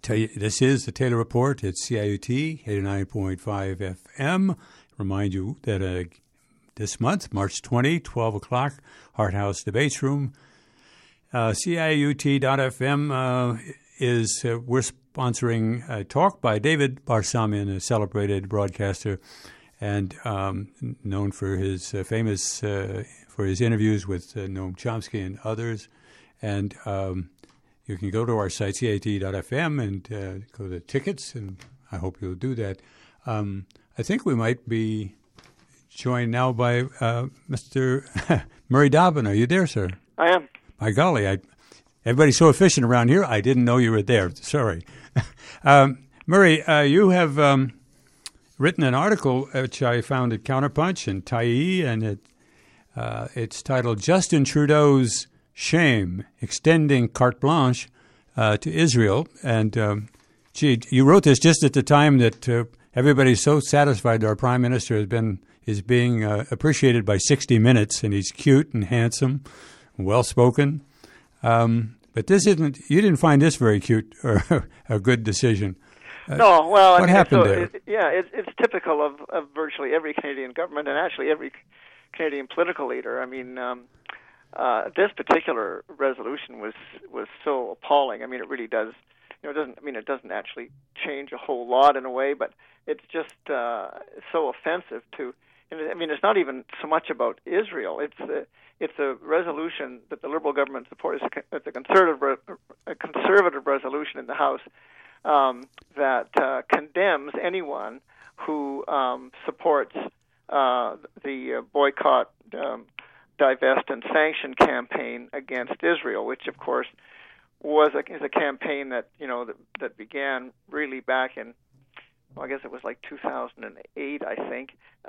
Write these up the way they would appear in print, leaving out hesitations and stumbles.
Tell you, this is the Taylor Report. It's CIUT 89.5 FM. Remind you that this month, March 20, 12 o'clock, Hart House Debates Room. CIUT.FM we're sponsoring a talk by David Barsamian, a celebrated broadcaster and known for his for his interviews with Noam Chomsky and others. And you can go to our site, CIUT.FM, and go to tickets, and I hope you'll do that. I think we might be joined now by Mr. Murray Dobbin. Are you there, sir? I am. My golly, everybody's so efficient around here, I didn't know you were there. Sorry. Murray, you have written an article which I found at Counterpunch and Tyee, and it's titled Justin Trudeau's Shame, Extending Carte Blanche to Israel. And, you wrote this just at the time that everybody's so satisfied that our Prime Minister is being appreciated by 60 Minutes, and he's cute and handsome, well-spoken. But this isn't. You didn't find this very cute or a good decision. No, well, what happened there? It's typical of virtually every Canadian government and actually every Canadian political leader. I mean, this particular resolution was so appalling. I mean, it really does. It doesn't actually change a whole lot in a way, but it's just so offensive to. I mean, it's not even so much about Israel. It's a resolution that the Liberal government supports. It's a conservative resolution in the House that condemns anyone who supports the boycott, divest, and sanction campaign against Israel, which, of course, is a campaign that that began really back in, I guess it was like 2008, I think.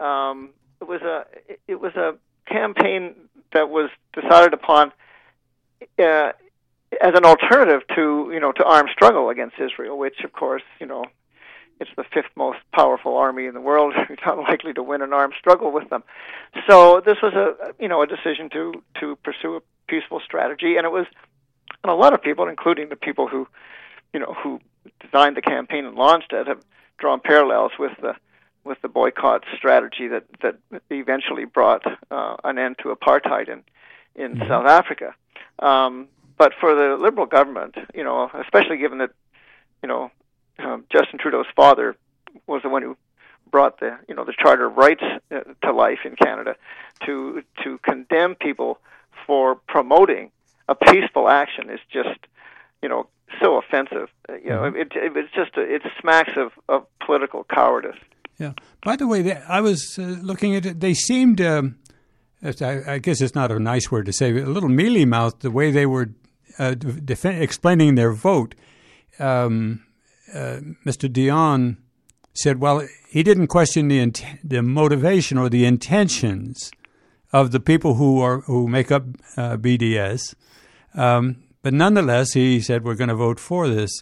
It was a campaign that was decided upon as an alternative to armed struggle against Israel, which, of course, it's the fifth most powerful army in the world. It's unlikely to win an armed struggle with them. So this was a decision to pursue a peaceful strategy, and a lot of people, including the people who designed the campaign and launched it, have drawn parallels with the boycott strategy that eventually brought an end to apartheid in South Africa. But for the Liberal government, especially given that Justin Trudeau's father was the one who brought the Charter of Rights to life in Canada, to condemn people for promoting a peaceful action is just so offensive. It smacks of political cowardice. Yeah. By the way, I was looking at it. They seemed, I guess it's not a nice word to say, a little mealy-mouthed the way they were explaining their vote. Mr. Dion said, well, he didn't question the motivation or the intentions of the people who make up BDS, but nonetheless, he said, we're going to vote for this.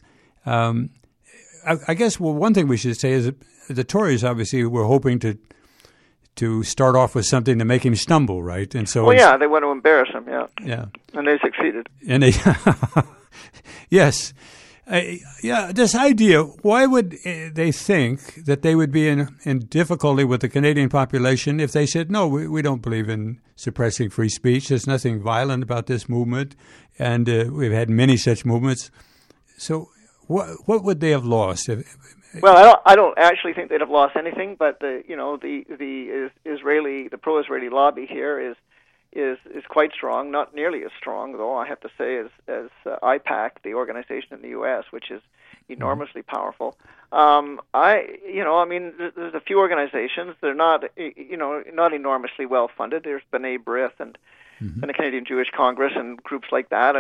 I guess one thing we should say is that the Tories obviously were hoping to start off with something to make him stumble, right? And so, they want to embarrass him, yeah, and they succeeded. And they, yes, this idea. Why would they think that they would be in difficulty with the Canadian population if they said, no, we don't believe in suppressing free speech. There's nothing violent about this movement, and we've had many such movements. So, what would they have lost? Well, I don't actually think they'd have lost anything, but the pro-Israeli lobby here is quite strong, not nearly as strong, though, I have to say, as IPAC, the organization in the U.S., which is enormously powerful. There's a few organizations. They're not enormously well funded. There's B'nai B'rith and the Canadian Jewish Congress and groups like that.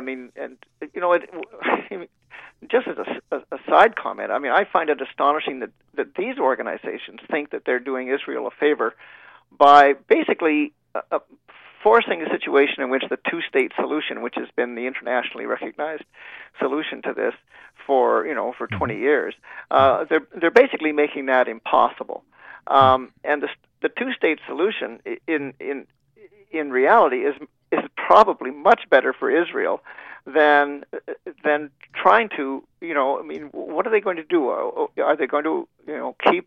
Just as a side comment, I find it astonishing that these organizations think that they're doing Israel a favor by basically forcing a situation in which the two-state solution, which has been the internationally recognized solution to this for 20 years, they're basically making that impossible. And the two-state solution in reality is probably much better for Israel than trying to, I mean, what are they going to do? Are they going to, keep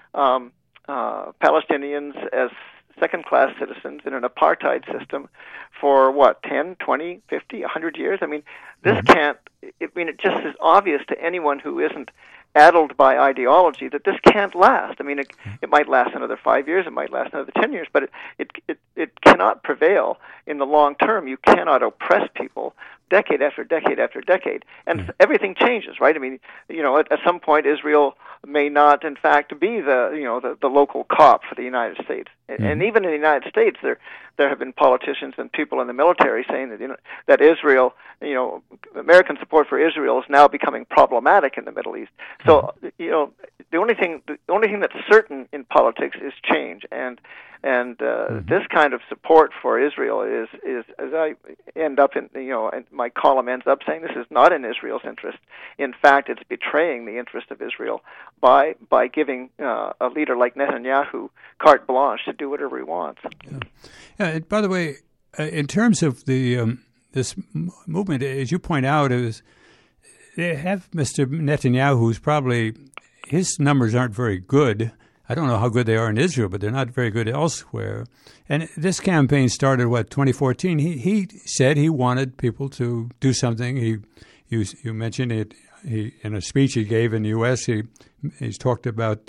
Palestinians as second-class citizens in an apartheid system for, 10, 20, 50, 100 years? I mean, this can't, it just is obvious to anyone who isn't addled by ideology that this can't last. I mean, it might last another 5 years, it might last another 10 years, but it cannot prevail in the long term. You cannot oppress people decade after decade after decade, and everything changes, right? I mean, at some point, Israel may not, in fact, be the local cop for the United States, and even in the United States, there have been politicians and people in the military saying that that Israel, American support for Israel is now becoming problematic in the Middle East. So, the only thing that's certain in politics is change, and this kind of support for Israel is as I end up in, and my column ends up saying, this is not in Israel's interest. In fact, it's betraying the interest of Israel by giving a leader like Netanyahu carte blanche to do whatever he wants. Yeah. By the way, in terms of the this movement, as you point out, they have Mr. Netanyahu, who's probably, his numbers aren't very good. I don't know how good they are in Israel, but they're not very good elsewhere. And this campaign started, 2014. He said he wanted people to do something. You mentioned it. In a speech he gave in the U.S., he's talked about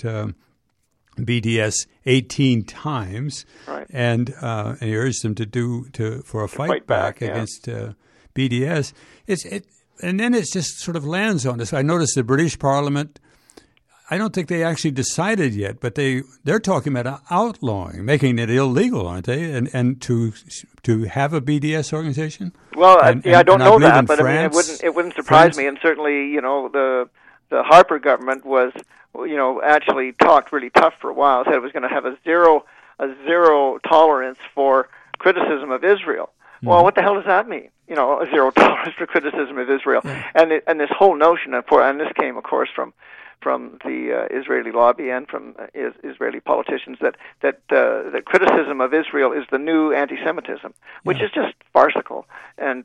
BDS 18 times, right. And he urged them for a fight back against BDS. And then it just sort of lands on us. I noticed the British Parliament, I don't think they actually decided yet, but they're talking about outlawing, making it illegal, aren't they? And to have a BDS organization. Well, I don't know that, but France, I mean, it wouldn't surprise me. And certainly, the Harper government was, actually talked really tough for a while. Said it was going to have a zero tolerance for criticism of Israel. Well, what the hell does that mean? A zero tolerance for criticism of Israel, and this whole notion and this came, of course, from the Israeli lobby and from Israeli politicians that criticism of Israel is the new anti-Semitism, which is just farcical. And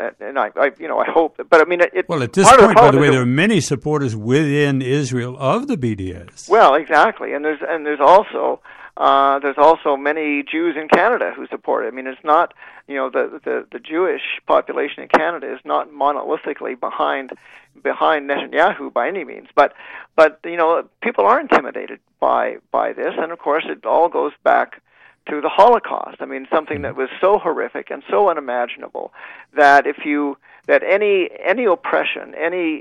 I hope, but I mean, well, at this point, by the way, there are many supporters within Israel of the BDS. Well, exactly, and there's also many Jews in Canada who support it. I mean, it's not, the Jewish population in Canada is not monolithically behind Netanyahu by any means, but people are intimidated by this, and of course it all goes back to the Holocaust. I mean, something that was so horrific and so unimaginable that any oppression,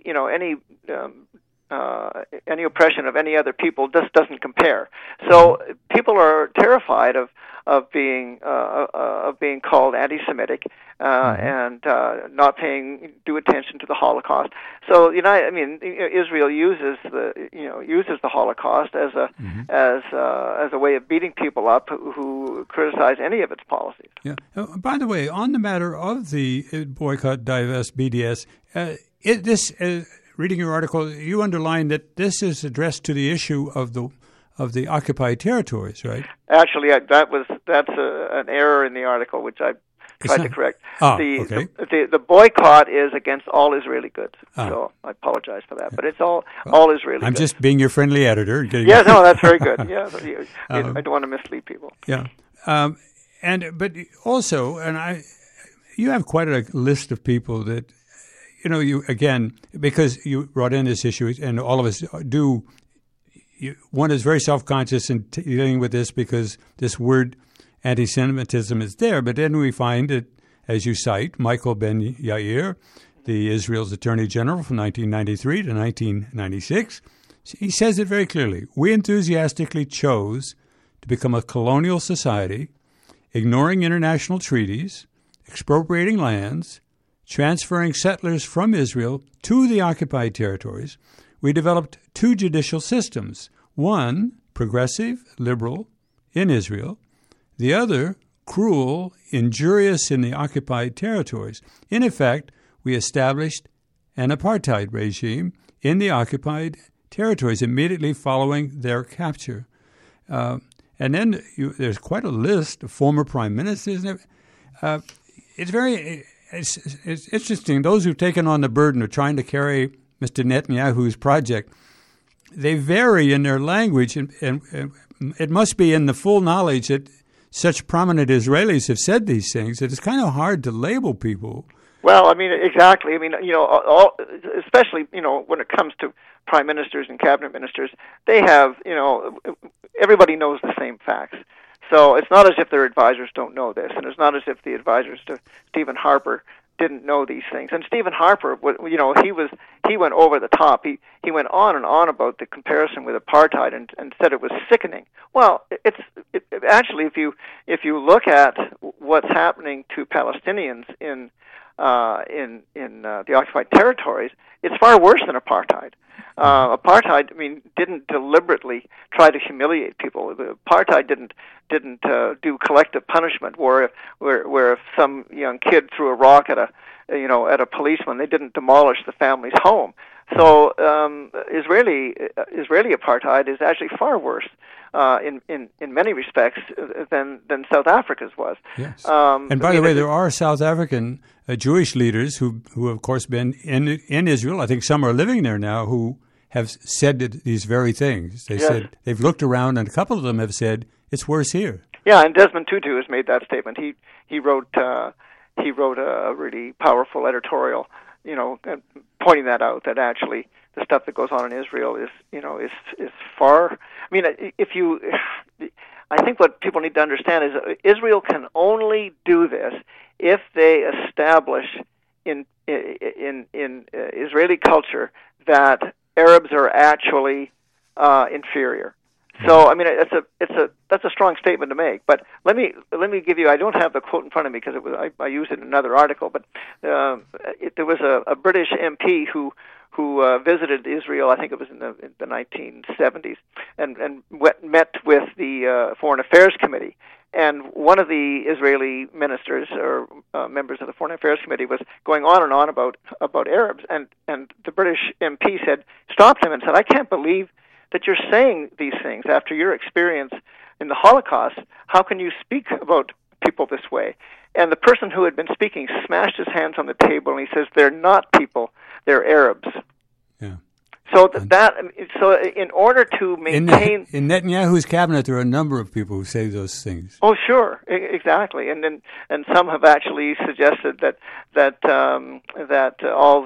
any oppression of any other people just doesn't compare. So people are terrified of being called anti-Semitic and not paying due attention to the Holocaust. So Israel uses the Holocaust as a way of beating people up who criticize any of its policies. Yeah. By the way, on the matter of the boycott, divest, BDS, reading your article, you underlined that this is addressed to the issue of the occupied territories, right? Actually, that's an error in the article, which I tried to correct. The boycott is against all Israeli goods, so I apologize for that. But it's all Israeli. I'm goods. Just being your friendly editor. Yeah, no, that's very good. Yeah, I don't want to mislead people. Yeah, but also, you have quite a list of people that. You again, because you brought in this issue, and all of us do. One is very self-conscious in dealing with this because this word anti-Semitism is there. But then we find that, as you cite, Michael Ben Yair, the Israel's Attorney General from 1993 to 1996, he says it very clearly. We enthusiastically chose to become a colonial society, ignoring international treaties, expropriating lands, transferring settlers from Israel to the occupied territories. We developed two judicial systems, one progressive, liberal, in Israel, the other cruel, injurious in the occupied territories. In effect, we established an apartheid regime in the occupied territories immediately following their capture. And then there's quite a list of former prime ministers. It's very... it's interesting. Those who've taken on the burden of trying to carry Mr. Netanyahu's project, they vary in their language, and it must be in the full knowledge that such prominent Israelis have said these things that it's kind of hard to label people. Well, I mean, exactly. I mean, especially, when it comes to prime ministers and cabinet ministers, they have, everybody knows the same facts. So it's not as if their advisors don't know this, and it's not as if the advisors to Stephen Harper didn't know these things. And Stephen Harper, he went over the top. He went on and on about the comparison with apartheid and said it was sickening. Well, actually, if you look at what's happening to Palestinians in the occupied territories, it's far worse than apartheid. Apartheid, didn't deliberately try to humiliate people. Apartheid didn't do collective punishment, where if some young kid threw a rock at a policeman, they didn't demolish the family's home. So Israeli apartheid is actually far worse in many respects than South Africa's was. Yes. And by the way, there are South African Jewish leaders who of course been in Israel. I think some are living there now who have said these very things. They said they've looked around, and a couple of them have said it's worse here. Yeah, and Desmond Tutu has made that statement. He wrote a really powerful editorial, pointing that out, that actually the stuff that goes on in Israel is far. I think what people need to understand is Israel can only do this if they establish in Israeli culture that Arabs are actually inferior. So that's a strong statement to make. But let me give you. I don't have the quote in front of me because I used it in another article. But there was a British MP who visited Israel. I think it was in the 1970s, and met with the Foreign Affairs Committee. And one of the Israeli ministers or members of the Foreign Affairs Committee was going on and on about Arabs, and the British MP stopped him and said, "I can't believe that you're saying these things after your experience in the Holocaust. How can you speak about people this way?" And the person who had been speaking smashed his hands on the table, and he says, "They're not people; they're Arabs." Yeah. So in order to maintain in Netanyahu's cabinet, there are a number of people who say those things. Oh, sure, exactly, and some have actually suggested that all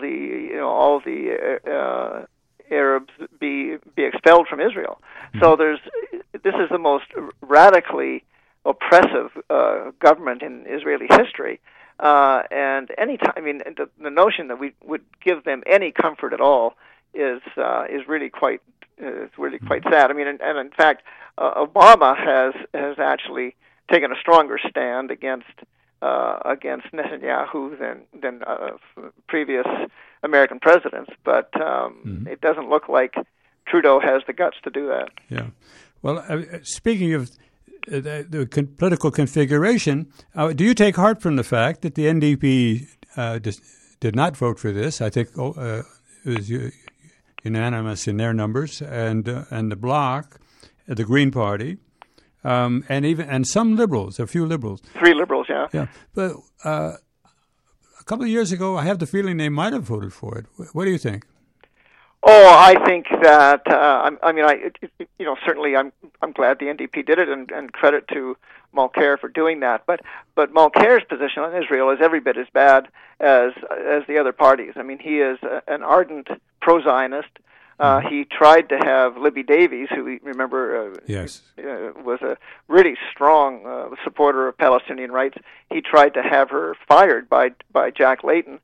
the Arabs be expelled from Israel. Mm-hmm. So this is the most radically oppressive government in Israeli history. And any time, the notion that we would give them any comfort at all is really quite sad. And in fact, Obama has actually taken a stronger stand against Netanyahu than previous American presidents. But it doesn't look like Trudeau has the guts to do that. Yeah. Well, speaking of the political configuration, do you take heart from the fact that the NDP did not vote for this? I think it was unanimous in their numbers, and the Bloc, the Green Party, and some Liberals, a few Liberals. 3 Liberals, yeah. Yeah, but a couple of years ago, I have the feeling they might have voted for it. What do you think? Oh, I think that certainly I'm glad the NDP did it, and credit to Mulcair for doing that. But Mulcair's position on Israel is every bit as bad as the other parties. He is an ardent pro-Zionist. He tried to have Libby Davies, who we remember was a really strong supporter of Palestinian rights. He tried to have her fired by Jack Layton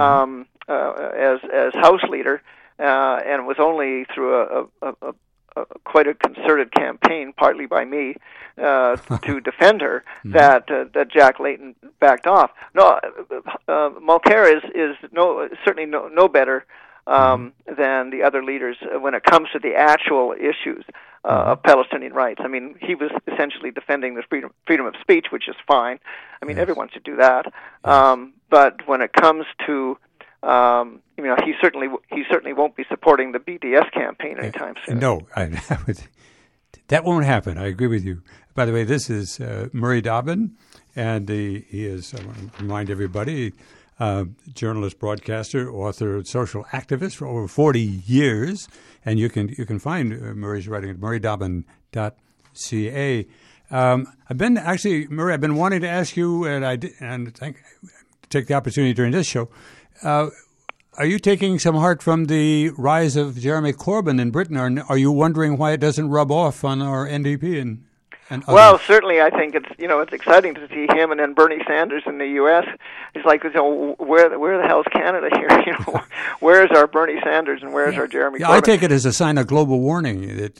as House leader. And it was only through a quite a concerted campaign, partly by me, to defend her, that Jack Layton backed off. No, Mulcair is certainly no better than the other leaders when it comes to the actual issues of Palestinian rights. He was essentially defending the freedom of speech, which is fine. Everyone should do that. But when it comes to he certainly won't be supporting the BDS campaign anytime soon. No, that won't happen. I agree with you. By the way, this is Murray Dobbin, and he is, I want to remind everybody, journalist, broadcaster, author, social activist for over 40 years. And you can find Murray's writing at murraydobin.ca. I've been wanting to ask you, and I think take the opportunity during this show. Are you taking some heart from the rise of Jeremy Corbyn in Britain, or are you wondering why it doesn't rub off on our NDP and others? Well, certainly, I think it's exciting to see him and then Bernie Sanders in the U.S. It's like, where the hell's Canada here? Where's our Bernie Sanders and where's our Jeremy Corbyn? I take it as a sign of global warning that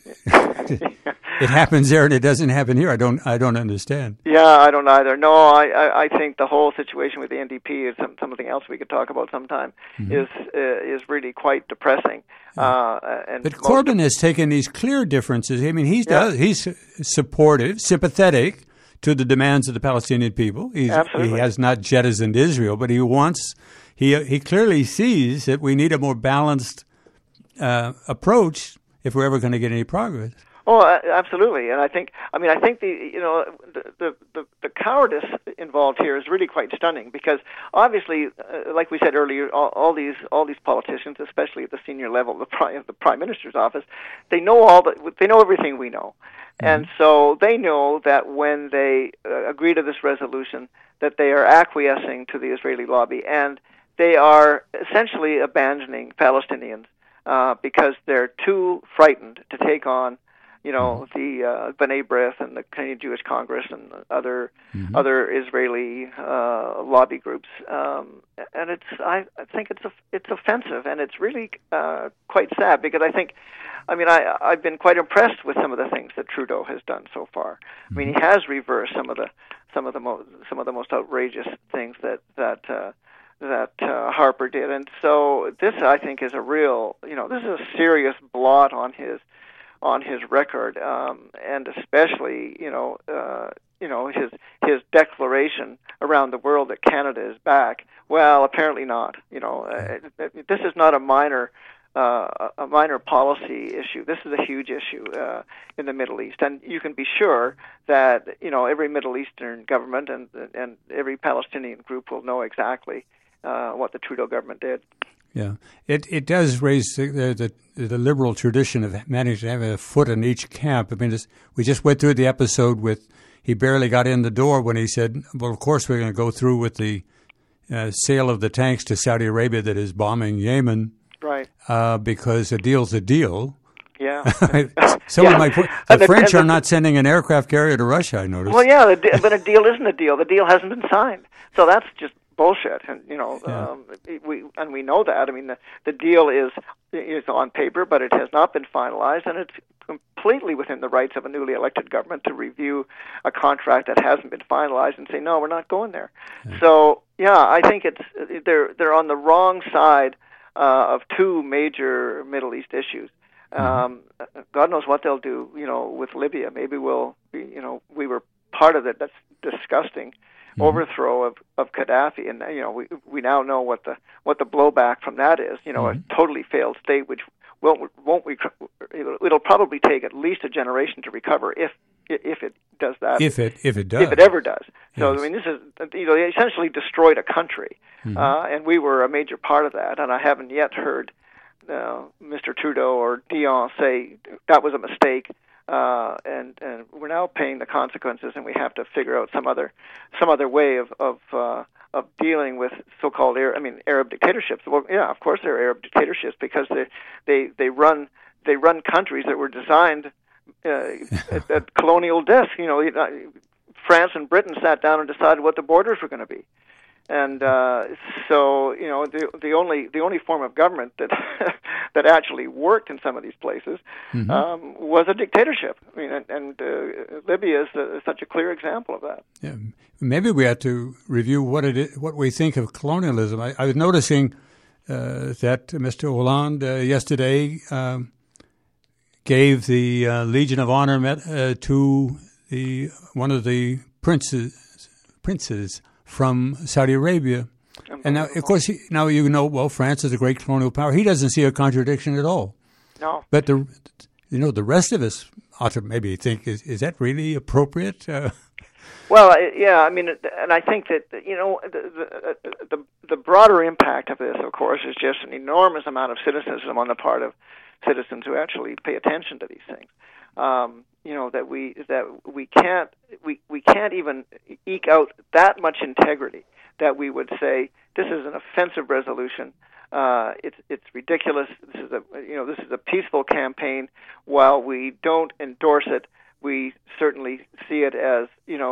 it happens there and it doesn't happen here. I don't understand. Yeah, I don't either. No, I think the whole situation with the NDP is something else we could talk about sometime. Is really quite depressing. But Corbyn has taken these clear differences. I mean, he's supportive, sympathetic to the demands of the Palestinian people. He has not jettisoned Israel, but he clearly sees that we need a more balanced approach if we're ever going to get any progress. Oh, absolutely, and I think the cowardice involved here is really quite stunning because obviously, like we said earlier, all these politicians, especially at the senior level of the Prime Minister's office, they know everything we know, and so they know that when they agree to this resolution, that they are acquiescing to the Israeli lobby, and they are essentially abandoning Palestinians because they're too frightened to take on the B'nai B'rith and the Canadian Jewish Congress and other Israeli lobby groups, and I think it's offensive, and it's really quite sad because I've been quite impressed with some of the things that Trudeau has done so far. I mean, he has reversed some of the most outrageous things that Harper did, and so this I think is this is a serious blot on his record, and especially his declaration around the world that Canada is back. Well, apparently not. This is not a minor policy issue. This is a huge issue in the Middle East, and you can be sure that every Middle Eastern government and every Palestinian group will know exactly what the Trudeau government did. Yeah, it does raise the liberal tradition of managing to have a foot in each camp. I mean, we just went through the episode with he barely got in the door when he said, well, of course we're going to go through with the sale of the tanks to Saudi Arabia that is bombing Yemen. Right. Because a deal's a deal. Yeah. The French are not sending an aircraft carrier to Russia, I noticed. Well, yeah, but a deal isn't a deal. The deal hasn't been signed. So that's just bullshit, and we know that. I mean, the deal is on paper, but it has not been finalized, and it's completely within the rights of a newly elected government to review a contract that hasn't been finalized and say, no, we're not going there. Yeah. So, I think they're on the wrong side of two major Middle East issues. God knows what they'll do, with Libya. Maybe we were part of it. That's disgusting. Overthrow of Gaddafi, and we now know what the blowback from that is. A totally failed state, which it'll probably take at least a generation to recover if it does that. If it ever does. So yes. I mean, this is they essentially destroyed a country, and we were a major part of that. And I haven't yet heard Mr. Trudeau or Dion say that was a mistake. And we're now paying the consequences, and we have to figure out some other way of dealing with so-called Arab dictatorships. Well, yeah, of course they're Arab dictatorships because they run countries that were designed at colonial desk. France and Britain sat down and decided what the borders were going to be. And so the only form of government that that actually worked in some of these places was a dictatorship. I mean, and Libya is such a clear example of that. Yeah, maybe we have to review what we think of colonialism. I was noticing that Mr. Hollande yesterday gave the Legion of Honor to one of the princes from Saudi Arabia. And now, of course, France is a great colonial power. He doesn't see a contradiction at all. No. But the rest of us ought to maybe think, is that really appropriate? Well, yeah, I mean, and I think that the broader impact of this, of course, is just an enormous amount of cynicism on the part of citizens who actually pay attention to these things. That we can't even eke out that much integrity that we would say this is an offensive resolution. It's ridiculous. This is a peaceful campaign. While we don't endorse it, we certainly see it as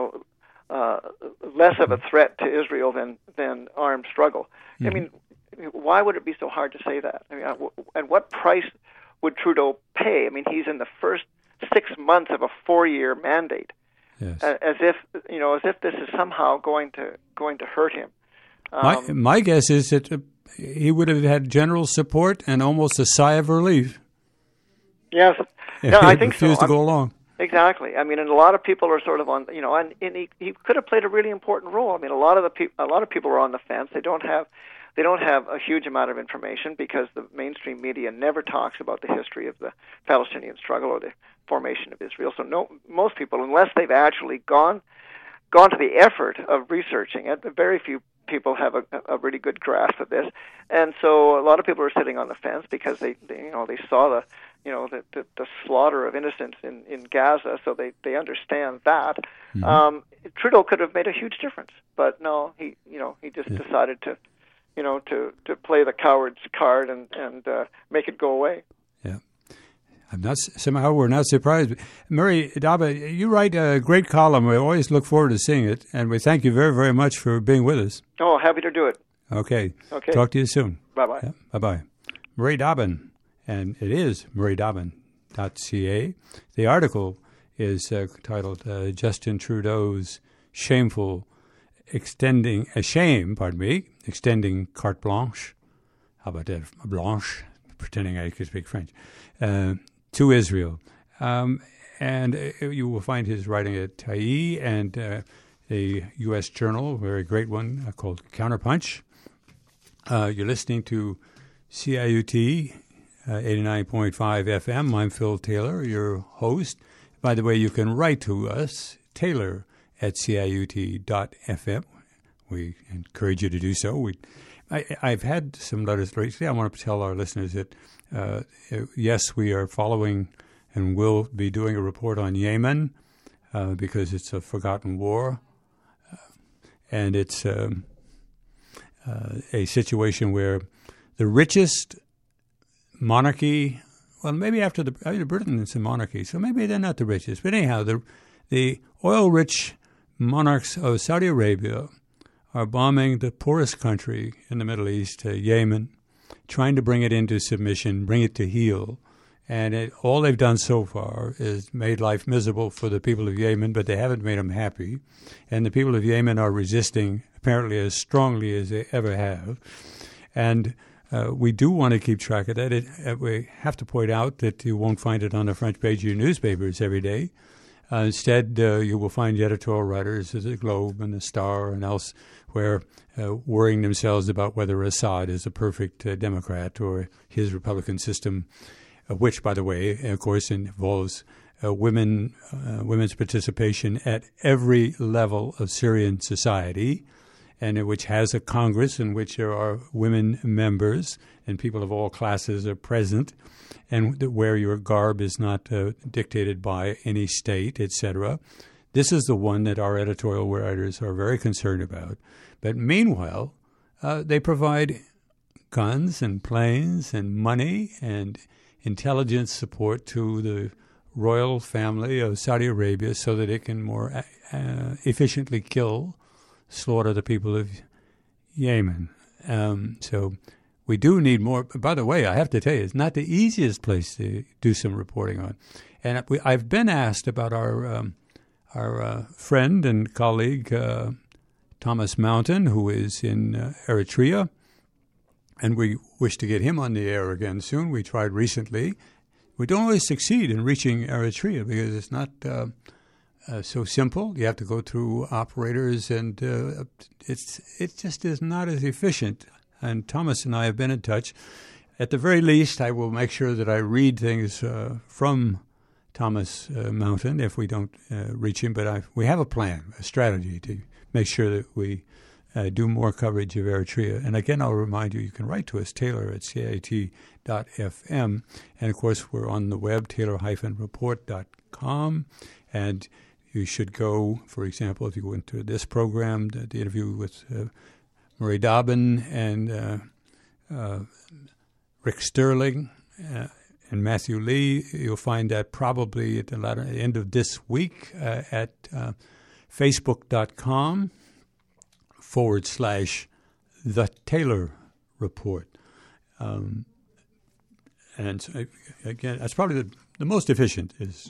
less of a threat to Israel than armed struggle. Mm-hmm. I mean, why would it be so hard to say that? I mean, and what price would Trudeau pay? I mean, he's in the first 6 months of a 4-year mandate, yes. As if this is somehow going to hurt him. My guess is that he would have had general support and almost a sigh of relief. Yes, no, I think refused to go along. Exactly. I mean, and a lot of people are sort of on, and he could have played a really important role. I mean, a lot of people are on the fence. They don't have a huge amount of information because the mainstream media never talks about the history of the Palestinian struggle or the formation of Israel. So most people, unless they've actually gone to the effort of researching it, very few people have a really good grasp of this. And so a lot of people are sitting on the fence because they saw the slaughter of innocents in Gaza, so they understand that. Mm-hmm. Trudeau could have made a huge difference, but no, he just decided to play the coward's card and make it go away. Yeah, we're not surprised. Murray Daba, you write a great column. We always look forward to seeing it, and we thank you very, very much for being with us. Oh, happy to do it. Okay. Talk to you soon. Bye-bye. Yeah, bye-bye. Murray Dobbin, and it is murraydobbin.ca. The article is titled Justin Trudeau's Extending carte blanche. How about that? Blanche, pretending I could speak French, to Israel. And you will find his writing at Taillis and a U.S. journal, a very great one called Counterpunch. You're listening to CIUT 89.5 FM. I'm Phil Taylor, your host. By the way, you can write to us, taylor@ciut.fm. We encourage you to do so. I've had some letters lately. I want to tell our listeners that, yes, we are following and will be doing a report on Yemen because it's a forgotten war. And it's a situation where the richest monarchy, well, maybe after Britain is a monarchy, so maybe they're not the richest. But anyhow, the oil-rich monarchs of Saudi Arabia are bombing the poorest country in the Middle East, Yemen, trying to bring it into submission, bring it to heel. And all they've done so far is made life miserable for the people of Yemen, but they haven't made them happy. And the people of Yemen are resisting apparently as strongly as they ever have. And we do want to keep track of that. We have to point out that you won't find it on the front page of your newspapers every day. Instead, you will find editorial writers of the Globe and the Star and elsewhere worrying themselves about whether Assad is a perfect Democrat or his Republican system, which, by the way, of course, involves women's participation at every level of Syrian society, and which has a Congress in which there are women members and people of all classes are present, and where your garb is not dictated by any state, etc. This is the one that our editorial writers are very concerned about. But meanwhile, they provide guns and planes and money and intelligence support to the royal family of Saudi Arabia so that it can more efficiently slaughter the people of Yemen. So we do need more. By the way, I have to tell you, it's not the easiest place to do some reporting on. And I've been asked about our friend and colleague, Thomas Mountain, who is in Eritrea. And we wish to get him on the air again soon. We tried recently. We don't always succeed in reaching Eritrea because it's not so simple. You have to go through operators, and it just is not as efficient. And Thomas and I have been in touch. At the very least, I will make sure that I read things from Thomas Mountain if we don't reach him. But we have a plan, a strategy to make sure that we do more coverage of Eritrea. And again, I'll remind you, you can write to us, Taylor@CIT.fm. And, of course, we're on the web, Taylor-report.com. And you should go, for example, if you go into this program, the interview with Murray Dobbin and Rick Sterling and Matthew Lee, you'll find that probably at the end of this week at Facebook.com/The Taylor Report. And so, again, that's probably the most efficient is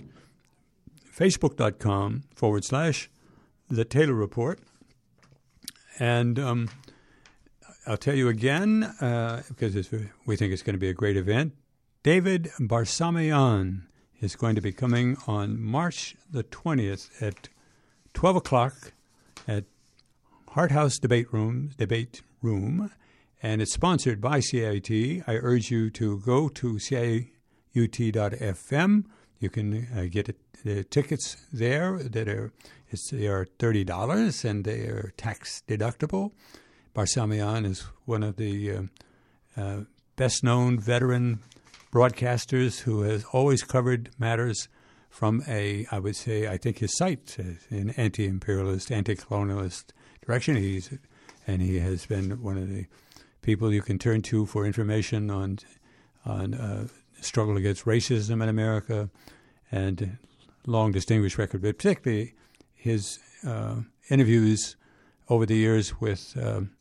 Facebook.com/The Taylor Report. And I'll tell you again, because we think it's going to be a great event, David Barsamian is going to be coming on March the 20th at 12 o'clock at Hart House Debate Room, and it's sponsored by CIUT. I urge you to go to CIUT.fm. You can get the tickets there they are $30, and they are tax deductible. Barsamian is one of the best-known veteran broadcasters who has always covered matters from I think his site is an anti-imperialist, anti-colonialist direction. He has been one of the people you can turn to for information on struggle against racism in America, and long distinguished record, but particularly his interviews over the years with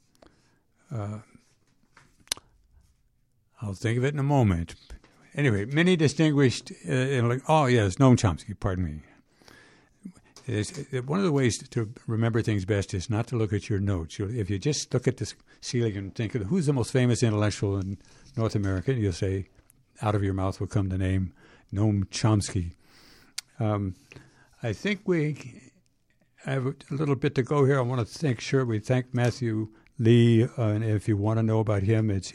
I'll think of it in a moment. Anyway, many distinguished, Noam Chomsky, pardon me. One of the ways to remember things best is not to look at your notes. If you just look at the ceiling and think of who's the most famous intellectual in North America, you'll say, out of your mouth will come the name Noam Chomsky. I think we have a little bit to go here. I want to make sure we thank Matthew Lee, and if you want to know about him, it's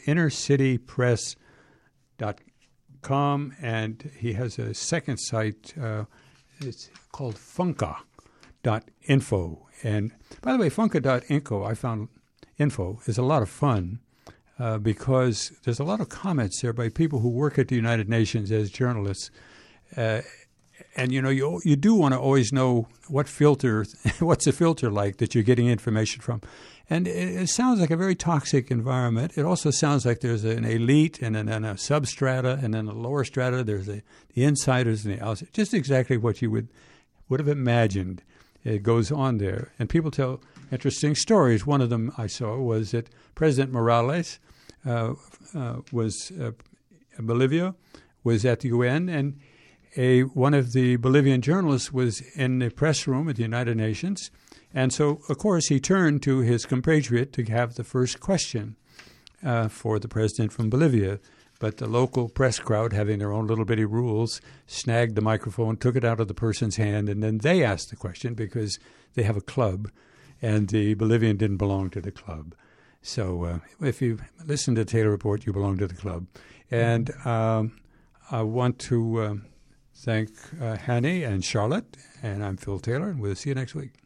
innercitypress.com, and he has a second site. It's called funka.info. And by the way, funka.info, I found info is a lot of fun because there's a lot of comments there by people who work at the United Nations as journalists. And, you do want to always know what's the filter like that you're getting information from. And it sounds like a very toxic environment. It also sounds like there's an elite and then a substrata and then a lower strata. There's the insiders and the outsiders. Just exactly what you would have imagined. It goes on there. And people tell interesting stories. One of them I saw was that President Morales was Bolivia, was at the UN, and one of the Bolivian journalists was in the press room at the United Nations. And so, of course, he turned to his compatriot to have the first question for the president from Bolivia. But the local press crowd, having their own little bitty rules, snagged the microphone, took it out of the person's hand, and then they asked the question because they have a club, and the Bolivian didn't belong to the club. So if you listen to the Taylor Report, you belong to the club. And I want to thank Hanny and Charlotte, and I'm Phil Taylor, and we'll see you next week.